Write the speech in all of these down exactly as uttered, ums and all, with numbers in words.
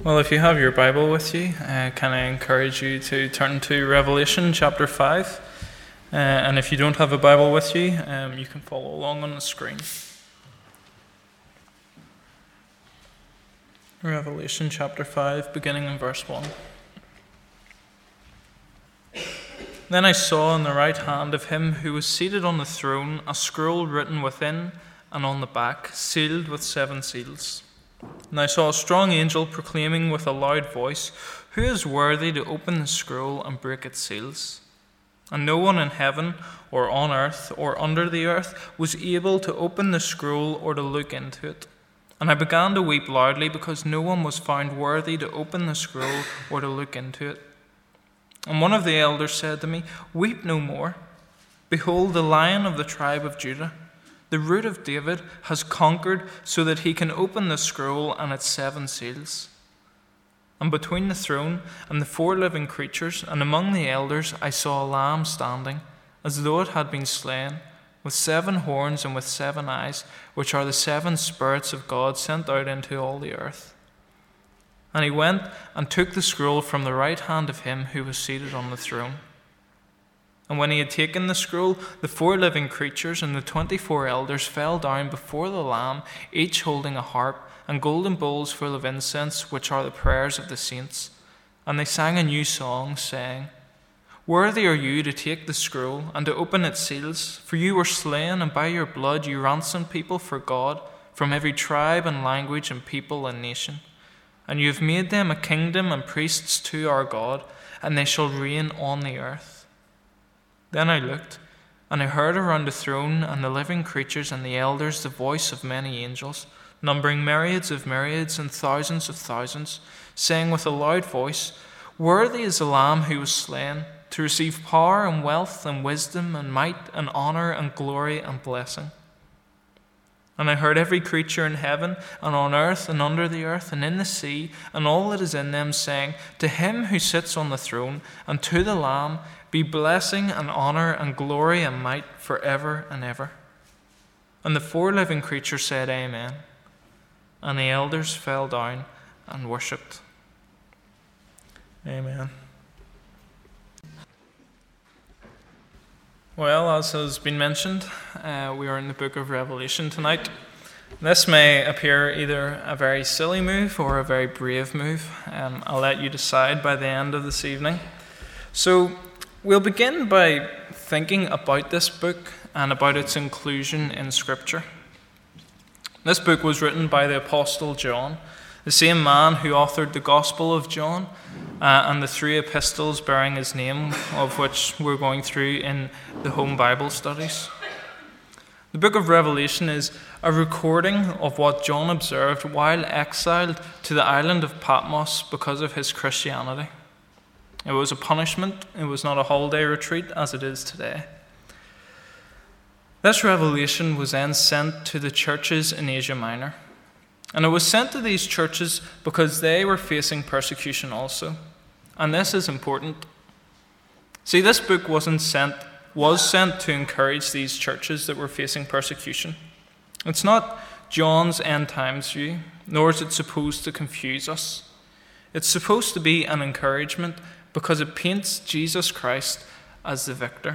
Well, if you have your Bible with you, uh, can I encourage you to turn to Revelation chapter five? Uh, and if you don't have a Bible with you, um, you can follow along on the screen. Revelation chapter five, beginning in verse one. Then I saw in the right hand of him who was seated on the throne a scroll written within and on the back, sealed with seven seals. And I saw a strong angel proclaiming with a loud voice, "Who is worthy to open the scroll and break its seals?" And no one in heaven or on earth or under the earth was able to open the scroll or to look into it. And I began to weep loudly because no one was found worthy to open the scroll or to look into it. And one of the elders said to me, "Weep no more. Behold, the Lion of the tribe of Judah, the Root of David, has conquered so that he can open the scroll and its seven seals." And between the throne and the four living creatures and among the elders I saw a lamb standing, as though it had been slain, with seven horns and with seven eyes, which are the seven spirits of God sent out into all the earth. And he went and took the scroll from the right hand of him who was seated on the throne. And when he had taken the scroll, the four living creatures and the twenty-four elders fell down before the Lamb, each holding a harp and golden bowls full of incense, which are the prayers of the saints. And they sang a new song, saying, "Worthy are you to take the scroll and to open its seals, for you were slain, and by your blood you ransomed people for God from every tribe and language and people and nation. And you have made them a kingdom and priests to our God, and they shall reign on the earth." Then I looked, and I heard around the throne and the living creatures and the elders the voice of many angels, numbering myriads of myriads and thousands of thousands, saying with a loud voice, "Worthy is the Lamb who was slain, to receive power and wealth and wisdom and might and honor and glory and blessing." And I heard every creature in heaven and on earth and under the earth and in the sea and all that is in them saying, "To him who sits on the throne and to the Lamb be blessing and honor and glory and might forever and ever." And the four living creatures said, "Amen." And the elders fell down and worshipped. Amen. Well, as has been mentioned, uh, we are in the book of Revelation tonight. This may appear either a very silly move or a very brave move. Um, I'll let you decide by the end of this evening. So we'll begin by thinking about this book and about its inclusion in Scripture. This book was written by the Apostle John, the same man who authored the Gospel of John uh, and the three epistles bearing his name, of which we're going through in the home Bible studies. The book of Revelation is a recording of what John observed while exiled to the island of Patmos because of his Christianity. It was a punishment. It was not a holiday retreat as it is today. This revelation was then sent to the churches in Asia Minor. And it was sent to these churches because they were facing persecution also. And this is important. See, this book wasn't sent, was sent to encourage these churches that were facing persecution. It's not John's end times view, nor is it supposed to confuse us. It's supposed to be an encouragement because it paints Jesus Christ as the victor.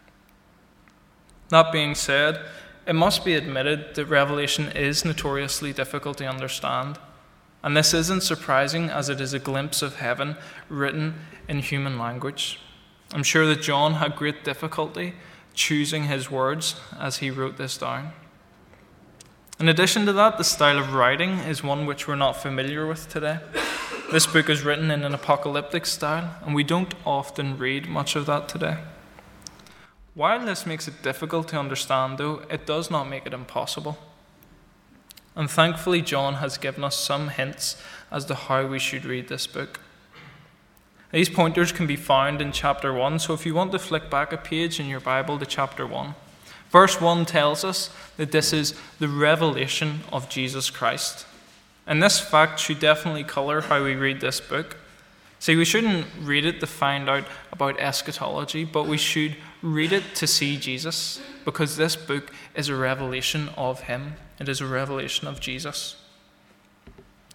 That being said, it must be admitted that Revelation is notoriously difficult to understand. And this isn't surprising, as it is a glimpse of heaven written in human language. I'm sure that John had great difficulty choosing his words as he wrote this down. In addition to that, the style of writing is one which we're not familiar with today. This book is written in an apocalyptic style, and we don't often read much of that today. While this makes it difficult to understand, though, it does not make it impossible. And thankfully, John has given us some hints as to how we should read this book. These pointers can be found in chapter one, so if you want to flick back a page in your Bible to chapter one. Verse one tells us that this is the revelation of Jesus Christ. And this fact should definitely colour how we read this book. See, we shouldn't read it to find out about eschatology, but we should read it to see Jesus, because this book is a revelation of him. It is a revelation of Jesus.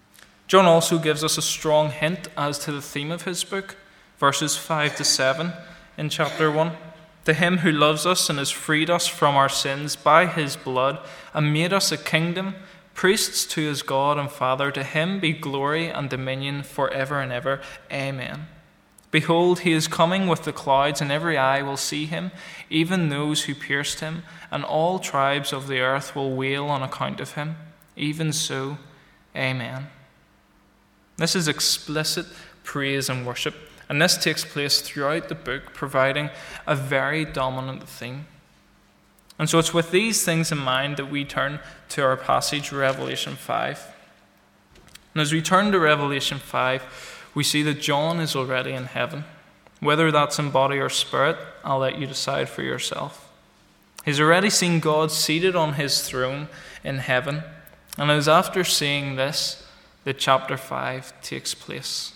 John also gives us a strong hint as to the theme of his book, verses five to seven in chapter one. To him who loves us and has freed us from our sins by his blood and made us a kingdom, priests to his God and Father, to him be glory and dominion forever and ever. Amen. Behold, he is coming with the clouds, and every eye will see him, even those who pierced him, and all tribes of the earth will wail on account of him. Even so, amen. This is explicit praise and worship, and this takes place throughout the book, providing a very dominant theme. And so it's with these things in mind that we turn to our passage, Revelation five. And as we turn to Revelation five, we see that John is already in heaven. Whether that's in body or spirit, I'll let you decide for yourself. He's already seen God seated on his throne in heaven, and it is after seeing this that chapter five takes place.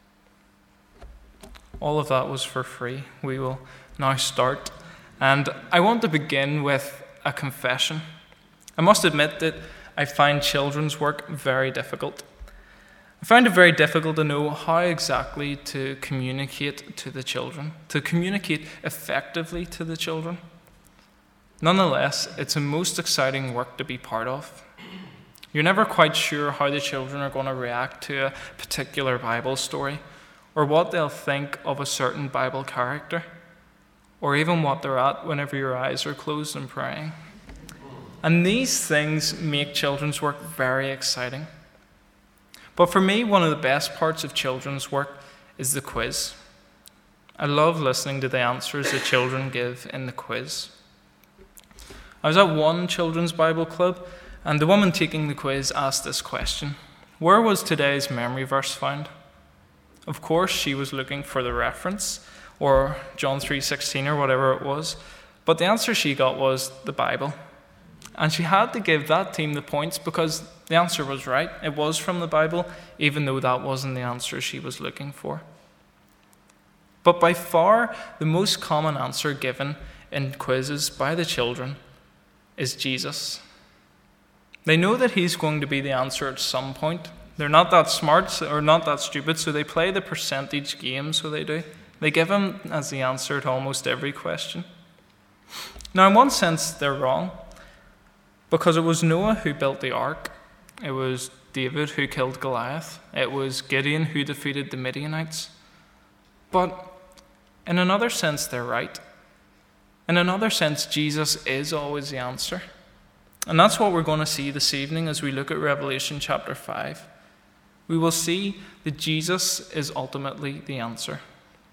All of that was for free. We will now start. And I want to begin with a confession. I must admit that I find children's work very difficult. I find it very difficult to know how exactly to communicate to the children, to communicate effectively to the children. Nonetheless, it's a most exciting work to be part of. You're never quite sure how the children are going to react to a particular Bible story, or what they'll think of a certain Bible character, or even what they're at whenever your eyes are closed and praying. And these things make children's work very exciting. But for me, one of the best parts of children's work is the quiz. I love listening to the answers that children give in the quiz. I was at one children's Bible club, and the woman taking the quiz asked this question: where was today's memory verse found? Of course, she was looking for the reference, or John three sixteen, or whatever it was, but the answer she got was the Bible. And she had to give that team the points because the answer was right. It was from the Bible, even though that wasn't the answer she was looking for. But by far, the most common answer given in quizzes by the children is Jesus. They know that he's going to be the answer at some point. They're not that smart or not that stupid, so they play the percentage game, so they do. They give him as the answer to almost every question. Now, in one sense, they're wrong, because it was Noah who built the ark. It was David who killed Goliath. It was Gideon who defeated the Midianites. But in another sense, they're right. In another sense, Jesus is always the answer. And that's what we're going to see this evening as we look at Revelation chapter five. We will see that Jesus is ultimately the answer.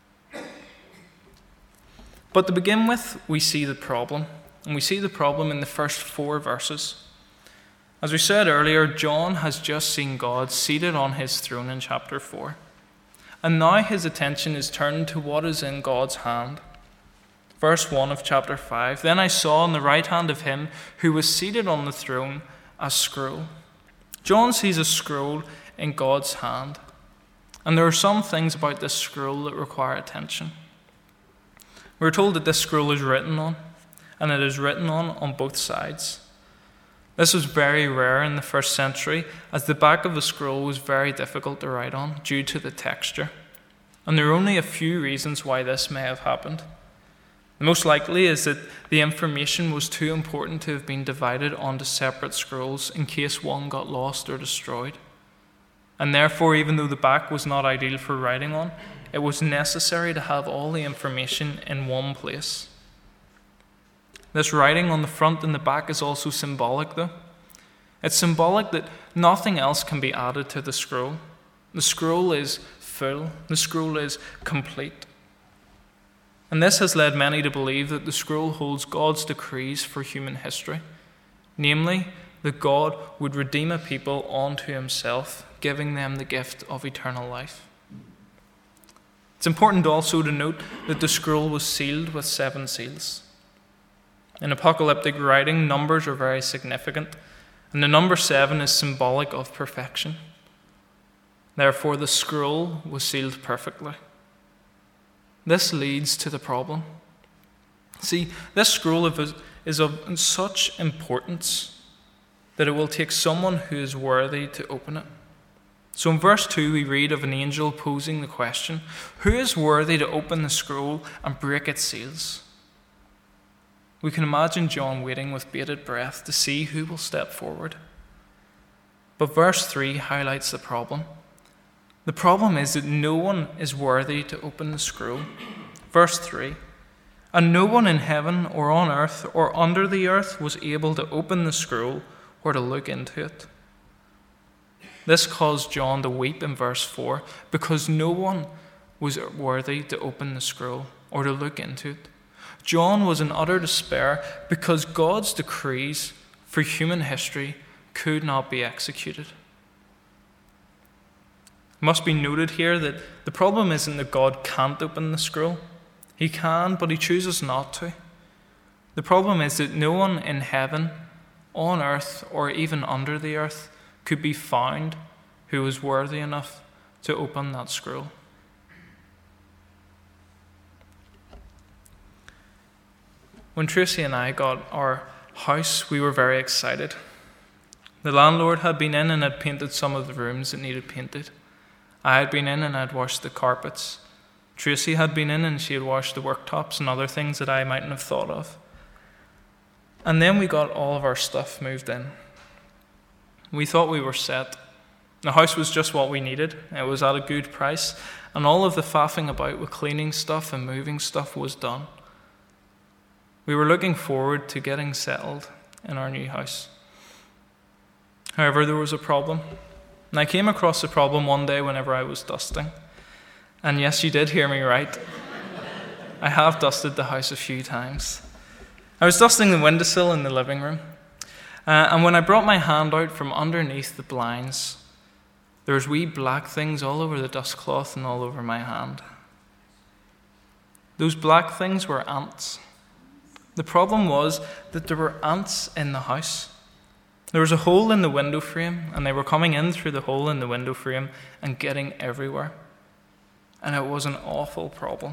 But to begin with, we see the problem. And we see the problem in the first four verses. As we said earlier, John has just seen God seated on his throne in chapter four. And now his attention is turned to what is in God's hand. Verse one of chapter five, then I saw in the right hand of him who was seated on the throne a scroll. John sees a scroll in God's hand. And there are some things about this scroll that require attention. We're told that this scroll is written on, and it is written on on both sides. This was very rare in the first century, as the back of the scroll was very difficult to write on due to the texture. And there are only a few reasons why this may have happened. The most likely is that the information was too important to have been divided onto separate scrolls in case one got lost or destroyed. And therefore, even though the back was not ideal for writing on, it was necessary to have all the information in one place. This writing on the front and the back is also symbolic, though. It's symbolic that nothing else can be added to the scroll. The scroll is full. The scroll is complete. And this has led many to believe that the scroll holds God's decrees for human history, namely, that God would redeem a people unto himself, giving them the gift of eternal life. It's important also to note that the scroll was sealed with seven seals. In apocalyptic writing, numbers are very significant, and the number seven is symbolic of perfection. Therefore, the scroll was sealed perfectly. This leads to the problem. See, this scroll is of such importance that it will take someone who is worthy to open it. So in verse two, we read of an angel posing the question, who is worthy to open the scroll and break its seals? We can imagine John waiting with bated breath to see who will step forward. But verse three highlights the problem. The problem is that no one is worthy to open the scroll. Verse three, and no one in heaven or on earth or under the earth was able to open the scroll or to look into it. This caused John to weep in verse four because no one was worthy to open the scroll or to look into it. John was in utter despair because God's decrees for human history could not be executed. It must be noted here that the problem isn't that God can't open the scroll. He can, but he chooses not to. The problem is that no one in heaven, on earth, or even under the earth could be found who was worthy enough to open that scroll. When Tracy and I got our house, we were very excited. The landlord had been in and had painted some of the rooms that needed painted. I had been in and I had washed the carpets. Tracy had been in and she had washed the worktops and other things that I mightn't have thought of. And then we got all of our stuff moved in. We thought we were set. The house was just what we needed. It was at a good price, and all of the faffing about with cleaning stuff and moving stuff was done. We were looking forward to getting settled in our new house. However, there was a problem. And I came across the problem one day whenever I was dusting. And yes, you did hear me right. I have dusted the house a few times. I was dusting the windowsill in the living room. Uh, and when I brought my hand out from underneath the blinds, there was wee black things all over the dust cloth and all over my hand. Those black things were ants. The problem was that there were ants in the house. There was a hole in the window frame, and they were coming in through the hole in the window frame and getting everywhere. And it was an awful problem.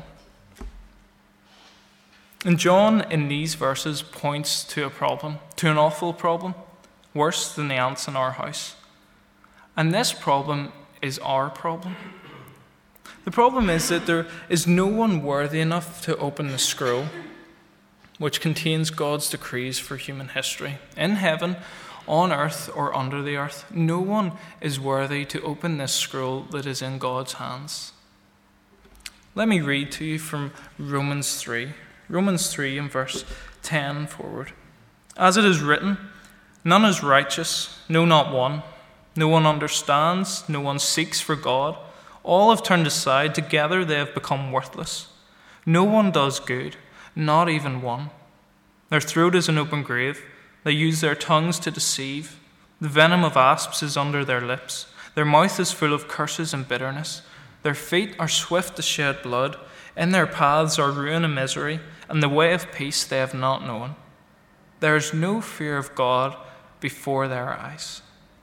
And John, in these verses, points to a problem, to an awful problem, worse than the ants in our house. And this problem is our problem. The problem is that there is no one worthy enough to open the scroll, which contains God's decrees for human history. In heaven, on earth, or under the earth, no one is worthy to open this scroll that is in God's hands. Let me read to you from Romans three. Romans three and verse ten forward. As it is written, none is righteous, no, not one. No one understands, no one seeks for God. All have turned aside, together they have become worthless. No one does good, not even one. Their throat is an open grave. They use their tongues to deceive. The venom of asps is under their lips. Their mouth is full of curses and bitterness. Their feet are swift to shed blood. In their paths are ruin and misery, and the way of peace they have not known. There is no fear of God before their eyes.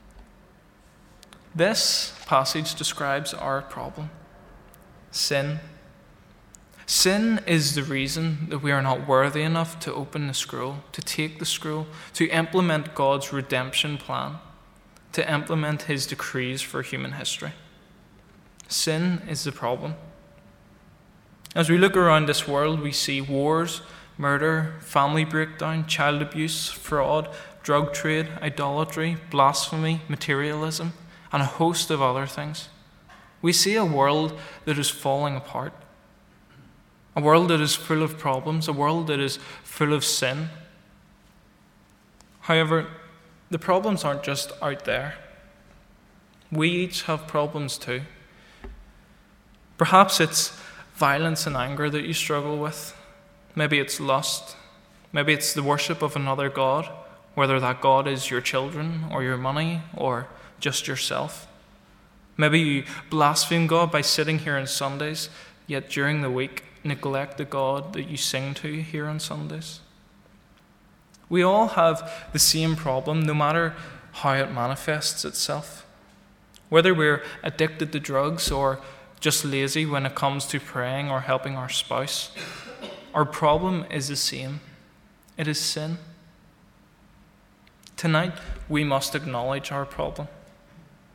This passage describes our problem. Sin. Sin is the reason that we are not worthy enough to open the scroll, to take the scroll, to implement God's redemption plan, to implement his decrees for human history. Sin is the problem. As we look around this world, we see wars, murder, family breakdown, child abuse, fraud, drug trade, idolatry, blasphemy, materialism, and a host of other things. We see a world that is falling apart, a world that is full of problems, a world that is full of sin. However, the problems aren't just out there. We each have problems too. Perhaps it's violence and anger that you struggle with. Maybe it's lust. Maybe it's the worship of another god, whether that god is your children or your money or just yourself. Maybe you blaspheme God by sitting here on Sundays, yet during the week neglect the God that you sing to here on Sundays. We all have the same problem, no matter how it manifests itself. Whether we're addicted to drugs or just lazy when it comes to praying or helping our spouse, our problem is the same. It is sin. Tonight, we must acknowledge our problem.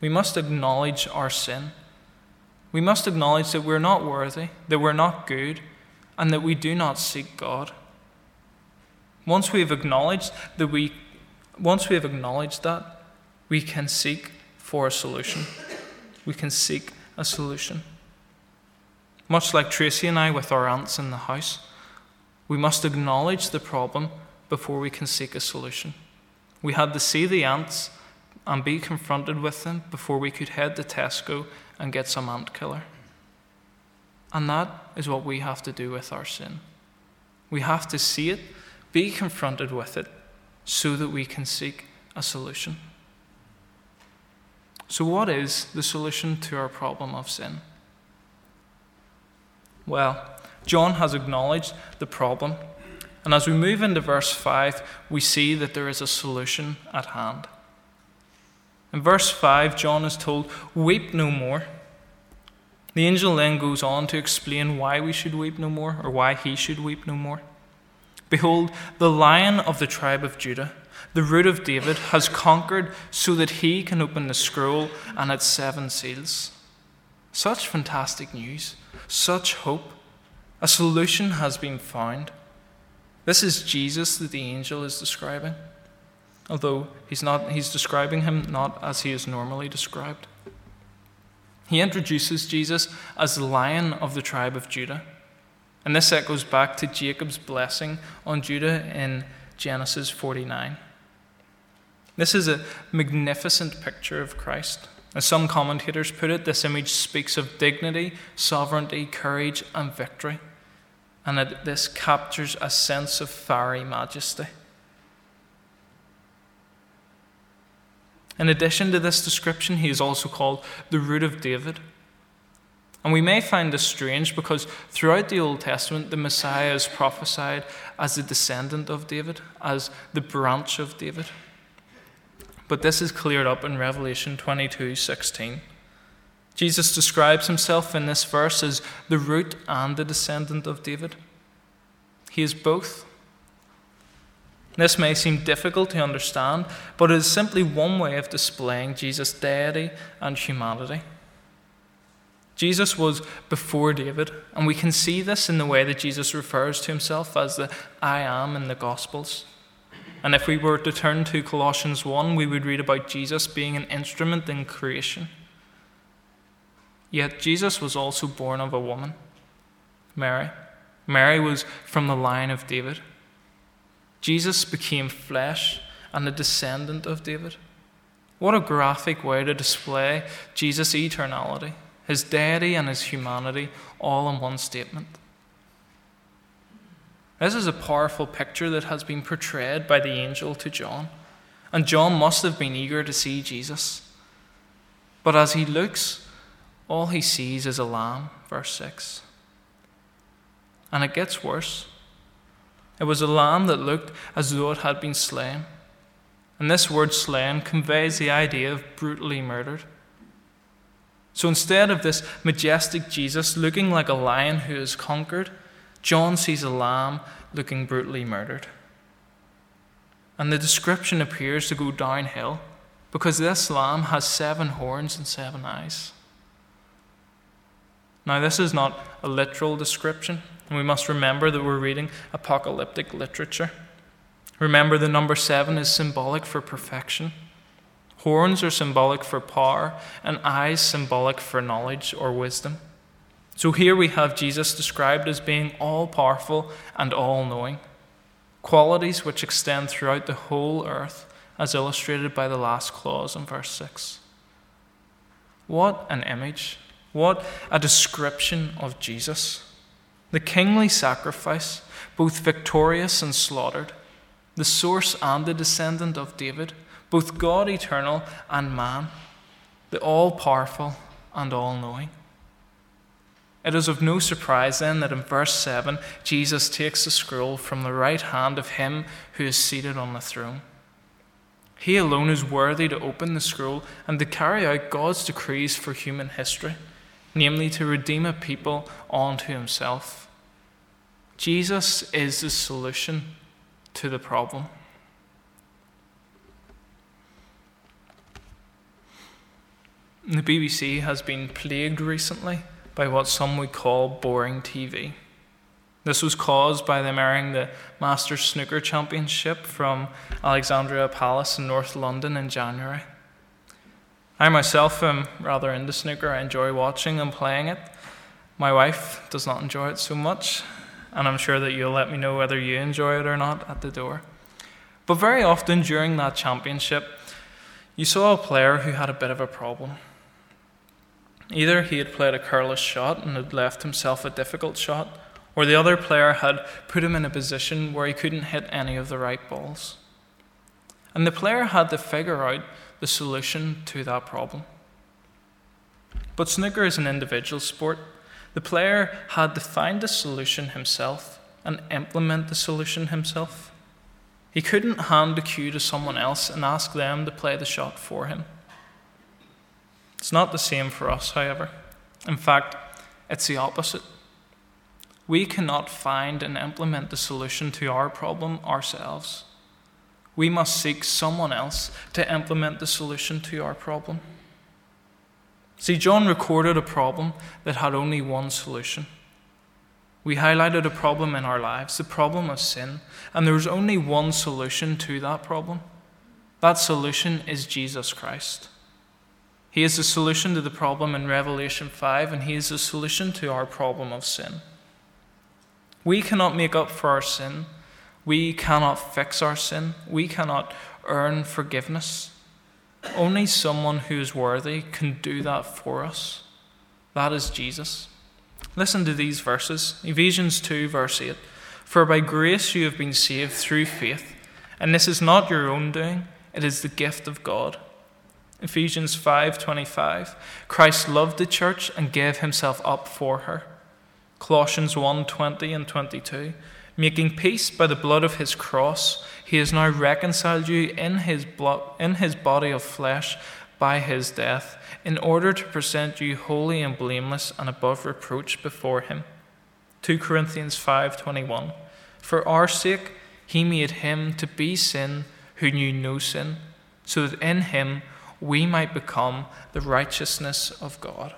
We must acknowledge our sin. We must acknowledge that we're not worthy, that we're not good, and that we do not seek God. Once we have acknowledged that we, once we have acknowledged that, we can seek for a solution. We can seek a solution. Much like Tracy and I with our ants in the house, we must acknowledge the problem before we can seek a solution. We had to see the ants and be confronted with them before we could head to Tesco and get some ant killer. And that is what we have to do with our sin. We have to see it, be confronted with it, so that we can seek a solution. So what is the solution to our problem of sin? Well, John has acknowledged the problem, and as we move into verse five, we see that there is a solution at hand. In verse five, John is told, "Weep no more." The angel then goes on to explain why we should weep no more, or why he should weep no more. "Behold, the Lion of the tribe of Judah, the Root of David, has conquered so that he can open the scroll and its seven seals." Such fantastic news, such hope. A solution has been found. This is Jesus that the angel is describing, although he's not he's describing him not as he is normally described. He introduces Jesus as the Lion of the tribe of Judah. And this echoes back to Jacob's blessing on Judah in Genesis forty-nine. This is a magnificent picture of Christ. As some commentators put it, this image speaks of dignity, sovereignty, courage, and victory. And that this captures a sense of fiery majesty. In addition to this description, he is also called the Root of David. And we may find this strange because throughout the Old Testament, the Messiah is prophesied as the descendant of David, as the branch of David. But this is cleared up in Revelation twenty-two sixteen. Jesus describes himself in this verse as the root and the descendant of David. He is both. This may seem difficult to understand, but it is simply one way of displaying Jesus' deity and humanity. Jesus was before David, and we can see this in the way that Jesus refers to himself as the I am in the Gospels. And if we were to turn to Colossians one, we would read about Jesus being an instrument in creation. Yet Jesus was also born of a woman, Mary. Mary was from the line of David. Jesus became flesh and a descendant of David. What a graphic way to display Jesus' eternality, his deity and his humanity, all in one statement. This is a powerful picture that has been portrayed by the angel to John, and John must have been eager to see Jesus. But as he looks, all he sees is a lamb, verse six. And it gets worse. It was a lamb that looked as though it had been slain. And this word slain conveys the idea of brutally murdered. So instead of this majestic Jesus looking like a lion who is conquered, John sees a lamb looking brutally murdered. And the description appears to go downhill because this lamb has seven horns and seven eyes. Now, this is not a literal description, and we must remember that we're reading apocalyptic literature. Remember, the number seven is symbolic for perfection. Horns are symbolic for power, and eyes symbolic for knowledge or wisdom. So here we have Jesus described as being all-powerful and all-knowing, qualities which extend throughout the whole earth, as illustrated by the last clause in verse six. What an image! What a description of Jesus. The kingly sacrifice, both victorious and slaughtered, the source and the descendant of David, both God eternal and man, the all-powerful and all-knowing. It is of no surprise then that in verse seven, Jesus takes the scroll from the right hand of him who is seated on the throne. He alone is worthy to open the scroll and to carry out God's decrees for human history, namely to redeem a people unto himself. Jesus is the solution to the problem. The B B C has been plagued recently by what some would call boring T V. This was caused by them airing the Masters Snooker Championship from Alexandria Palace in North London in January. I myself am rather into snooker. I enjoy watching and playing it. My wife does not enjoy it so much, and I'm sure that you'll let me know whether you enjoy it or not at the door. But very often during that championship, you saw a player who had a bit of a problem. Either he had played a careless shot and had left himself a difficult shot, or the other player had put him in a position where he couldn't hit any of the right balls. And the player had to figure out the solution to that problem. But snooker is an individual sport. The player had to find the solution himself and implement the solution himself. He couldn't hand the cue to someone else and ask them to play the shot for him. It's not the same for us, however. In fact, it's the opposite. We cannot find and implement the solution to our problem ourselves. We must seek someone else to implement the solution to our problem. See, John recorded a problem that had only one solution. We highlighted a problem in our lives, the problem of sin, and there was only one solution to that problem. That solution is Jesus Christ. He is the solution to the problem in Revelation five, and he is the solution to our problem of sin. We cannot make up for our sin. We cannot fix our sin. We cannot earn forgiveness. Only someone who is worthy can do that for us. That is Jesus. Listen to these verses. Ephesians two, verse eight. For by grace you have been saved through faith, and this is not your own doing, it is the gift of God. Ephesians five twenty-five. Christ loved the church and gave himself up for her. Colossians one twenty and twenty-two. Making peace by the blood of his cross, he has now reconciled you in his blood, in his body of flesh by his death, in order to present you holy and blameless and above reproach before him. Second Corinthians five twenty-one. For our sake he made him to be sin who knew no sin, so that in him we might become the righteousness of God.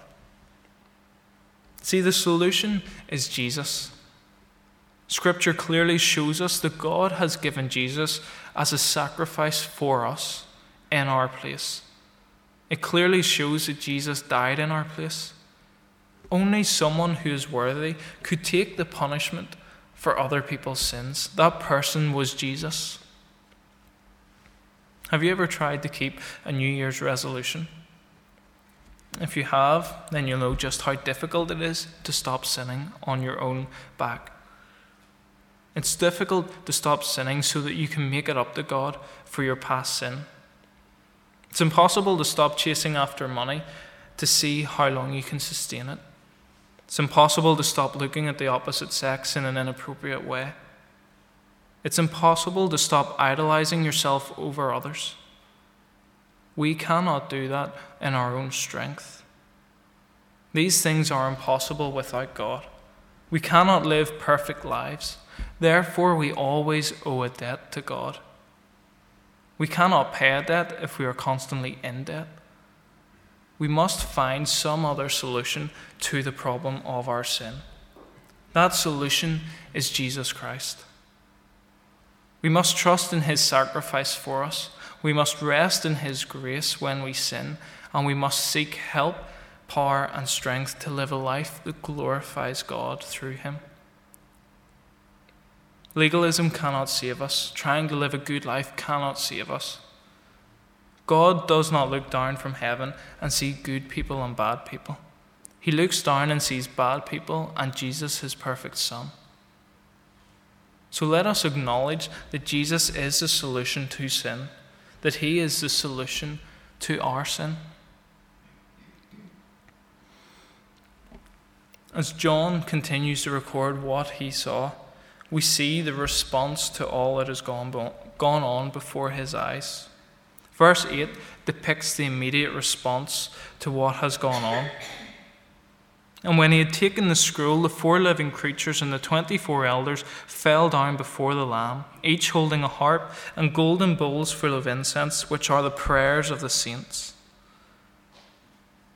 See, the solution is Jesus. Scripture clearly shows us that God has given Jesus as a sacrifice for us in our place. It clearly shows that Jesus died in our place. Only someone who is worthy could take the punishment for other people's sins. That person was Jesus. Have you ever tried to keep a New Year's resolution? If you have, then you'll know just how difficult it is to stop sinning on your own back. It's difficult to stop sinning so that you can make it up to God for your past sin. It's impossible to stop chasing after money to see how long you can sustain it. It's impossible to stop looking at the opposite sex in an inappropriate way. It's impossible to stop idolizing yourself over others. We cannot do that in our own strength. These things are impossible without God. We cannot live perfect lives. Therefore, we always owe a debt to God. We cannot pay a debt if we are constantly in debt. We must find some other solution to the problem of our sin. That solution is Jesus Christ. We must trust in his sacrifice for us. We must rest in his grace when we sin, and we must seek help, power, and strength to live a life that glorifies God through him. Legalism cannot save us. Trying to live a good life cannot save us. God does not look down from heaven and see good people and bad people. He looks down and sees bad people and Jesus, his perfect Son. So let us acknowledge that Jesus is the solution to sin, that he is the solution to our sin. As John continues to record what he saw, we see the response to all that has gone, gone on before his eyes. Verse eight depicts the immediate response to what has gone on. And when he had taken the scroll, the four living creatures and the twenty-four elders fell down before the Lamb, each holding a harp and golden bowls full of incense, which are the prayers of the saints.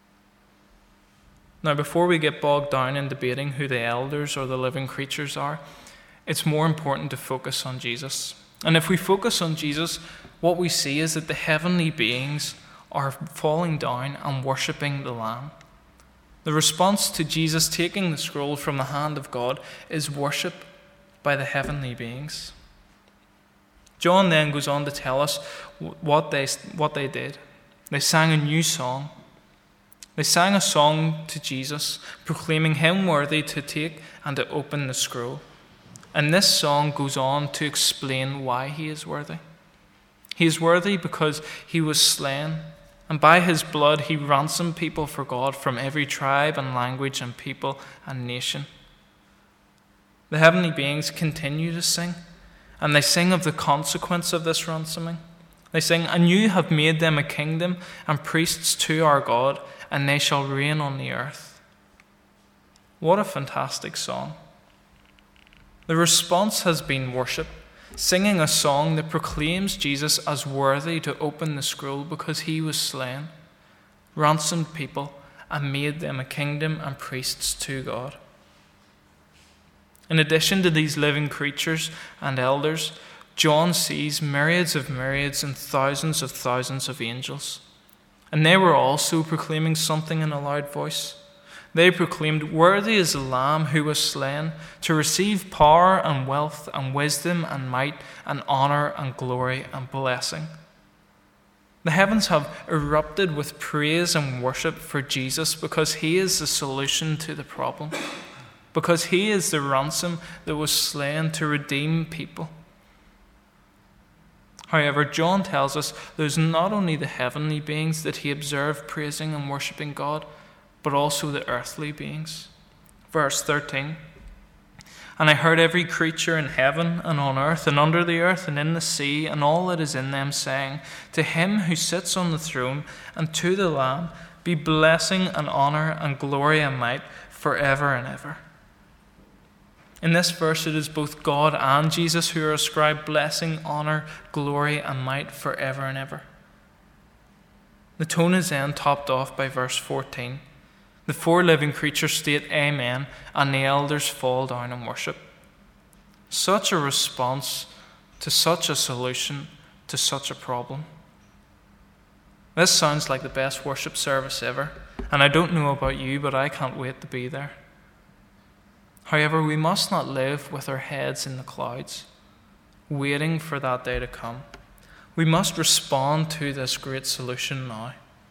Now, before we get bogged down in debating who the elders or the living creatures are, it's more important to focus on Jesus. And if we focus on Jesus, what we see is that the heavenly beings are falling down and worshipping the Lamb. The response to Jesus taking the scroll from the hand of God is worship by the heavenly beings. John then goes on to tell us what they, what they did. They sang a new song. They sang a song to Jesus, proclaiming him worthy to take and to open the scroll. And this song goes on to explain why he is worthy. He is worthy because he was slain, and by his blood he ransomed people for God from every tribe and language and people and nation. The heavenly beings continue to sing, and they sing of the consequence of this ransoming. They sing, "And you have made them a kingdom and priests to our God, and they shall reign on the earth." What a fantastic song. The response has been worship, singing a song that proclaims Jesus as worthy to open the scroll because he was slain, ransomed people, and made them a kingdom and priests to God. In addition to these living creatures and elders, John sees myriads of myriads and thousands of thousands of angels. And they were also proclaiming something in a loud voice. They proclaimed, "Worthy is the Lamb who was slain to receive power and wealth and wisdom and might and honor and glory and blessing." The heavens have erupted with praise and worship for Jesus because he is the solution to the problem, because he is the ransom that was slain to redeem people. However, John tells us there's not only the heavenly beings that he observed praising and worshipping God, but also the earthly beings. Verse thirteen, "And I heard every creature in heaven and on earth and under the earth and in the sea and all that is in them saying, to him who sits on the throne and to the Lamb be blessing and honor and glory and might forever and ever." In this verse, it is both God and Jesus who are ascribed blessing, honor, glory, and might forever and ever. The tone is then topped off by verse fourteen. The four living creatures state Amen, and the elders fall down and worship. Such a response to such a solution to such a problem. This sounds like the best worship service ever, and I don't know about you, but I can't wait to be there. However, we must not live with our heads in the clouds, waiting for that day to come. We must respond to this great solution now.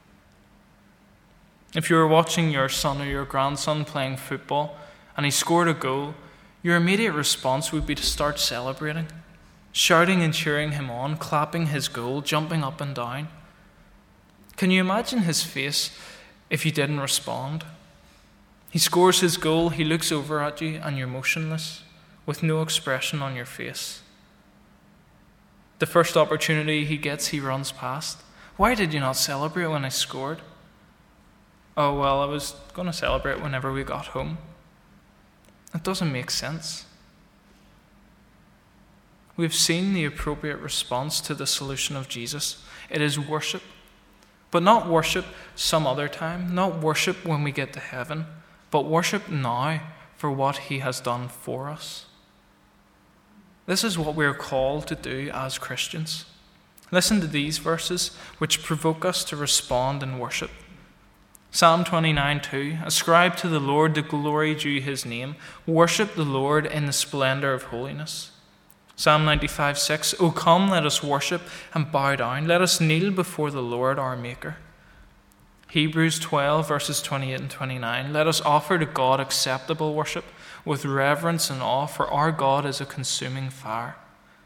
If you were watching your son or your grandson playing football and he scored a goal, your immediate response would be to start celebrating, shouting and cheering him on, clapping his goal, jumping up and down. Can you imagine his face if you didn't respond? He scores his goal, he looks over at you, and you're motionless, with no expression on your face. The first opportunity he gets, he runs past. "Why did you not celebrate when I scored?" "Oh, well, I was going to celebrate whenever we got home." It doesn't make sense. We've seen the appropriate response to the solution of Jesus. It is worship. But not worship some other time, not worship when we get to heaven, but worship now for what he has done for us. This is what we are called to do as Christians. Listen to these verses which provoke us to respond in worship. Psalm twenty-nine two, "Ascribe to the Lord the glory due his name. Worship the Lord in the splendor of holiness." Psalm ninety-five six, "O come, let us worship and bow down. Let us kneel before the Lord our Maker." Hebrews twelve, verses twenty-eight and twenty-nine, "Let us offer to God acceptable worship with reverence and awe, for our God is a consuming fire."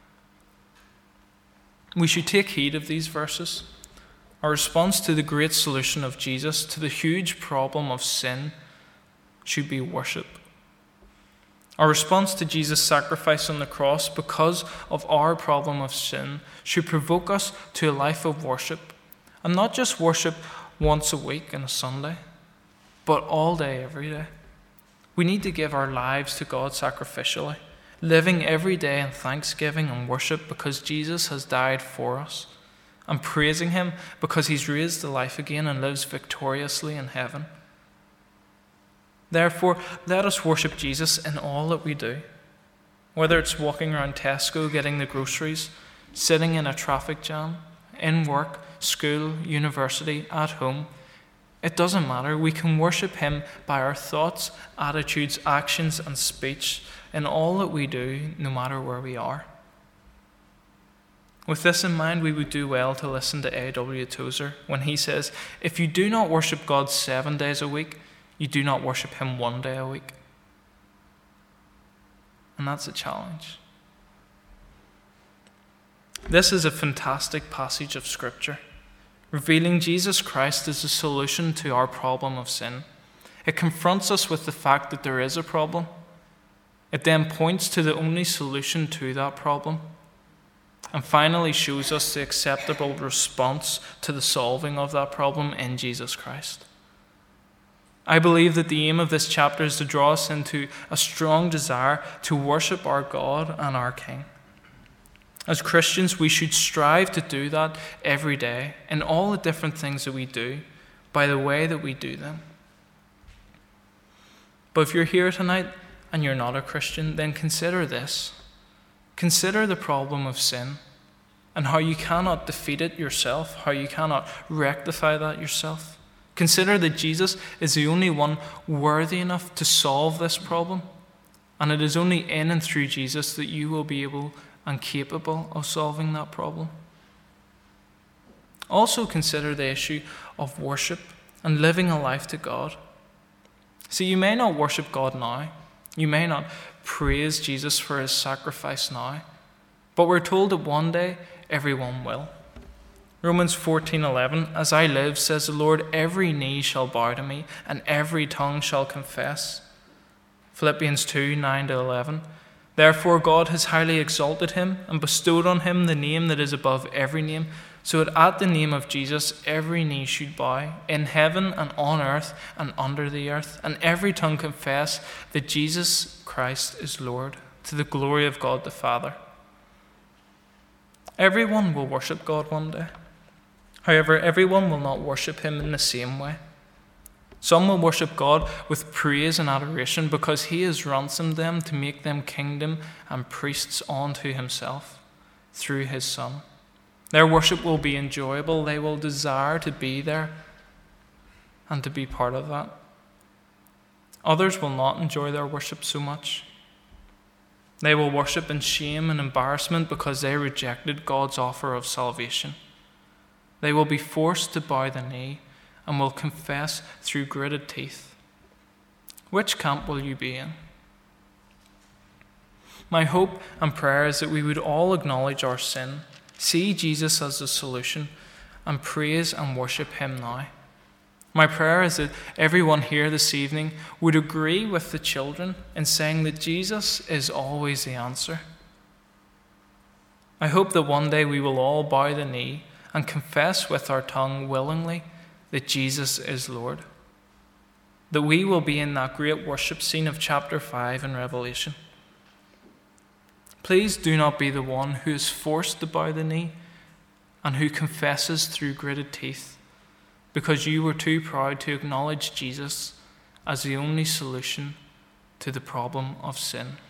We should take heed of these verses. Our response to the great solution of Jesus, to the huge problem of sin, should be worship. Our response to Jesus' sacrifice on the cross because of our problem of sin should provoke us to a life of worship, and not just worship once a week on a Sunday, but all day, every day. We need to give our lives to God sacrificially, living every day in thanksgiving and worship because Jesus has died for us, and praising him because he's raised to life again and lives victoriously in heaven. Therefore, let us worship Jesus in all that we do. Whether it's walking around Tesco getting the groceries, sitting in a traffic jam, in work, school, university, at home, it doesn't matter. We can worship him by our thoughts, attitudes, actions, and speech in all that we do, no matter where we are. With this in mind, we would do well to listen to A W Tozer when he says, if you do not worship God seven days a week, you do not worship him one day a week. And that's a challenge. This is a fantastic passage of Scripture, revealing Jesus Christ as the solution to our problem of sin. It confronts us with the fact that there is a problem. It then points to the only solution to that problem, and finally shows us the acceptable response to the solving of that problem in Jesus Christ. I believe that the aim of this chapter is to draw us into a strong desire to worship our God and our King. As Christians, we should strive to do that every day in all the different things that we do, by the way that we do them. But if you're here tonight and you're not a Christian, then consider this. Consider the problem of sin and how you cannot defeat it yourself, how you cannot rectify that yourself. Consider that Jesus is the only one worthy enough to solve this problem, and it is only in and through Jesus that you will be able and capable of solving that problem. Also consider the issue of worship and living a life to God. See, you may not worship God now. You may not praise Jesus for his sacrifice now, but we're told that one day everyone will. Romans fourteen eleven, as I live, says the Lord, every knee shall bow to me, and every tongue shall confess. Philippians two nine to eleven, therefore God has highly exalted him and bestowed on him the name that is above every name, so that at the name of Jesus every knee should bow, in heaven and on earth and under the earth, and every tongue confess that Jesus Christ is Lord, to the glory of God the Father. Everyone will worship God one day. However, everyone will not worship him in the same way. Some will worship God with praise and adoration because he has ransomed them to make them kingdom and priests unto himself through his Son. Their worship will be enjoyable. They will desire to be there and to be part of that. Others will not enjoy their worship so much. They will worship in shame and embarrassment because they rejected God's offer of salvation. They will be forced to bow the knee and will confess through gritted teeth. Which camp will you be in? My hope and prayer is that we would all acknowledge our sin, see Jesus as the solution, and praise and worship him now. My prayer is that everyone here this evening would agree with the children in saying that Jesus is always the answer. I hope that one day we will all bow the knee and confess with our tongue willingly that Jesus is Lord. That we will be in that great worship scene of chapter five in Revelation. Please do not be the one who is forced to bow the knee and who confesses through gritted teeth because you were too proud to acknowledge Jesus as the only solution to the problem of sin.